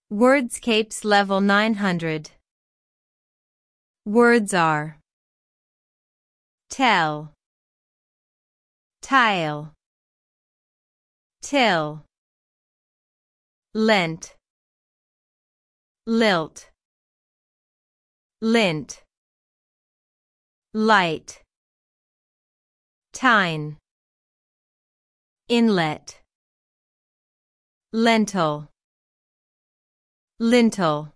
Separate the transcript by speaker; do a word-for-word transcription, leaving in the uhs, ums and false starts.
Speaker 1: Wordscapes Level nine hundred. Words are tell, tile, till, lent, lilt, lint, light, tine, inlet, lentil, lintel.